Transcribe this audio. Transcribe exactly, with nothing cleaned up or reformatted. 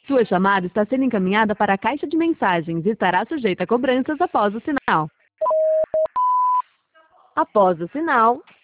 Sua chamada está sendo encaminhada para a caixa de mensagens e estará sujeita a cobranças após o sinal. Após o sinal,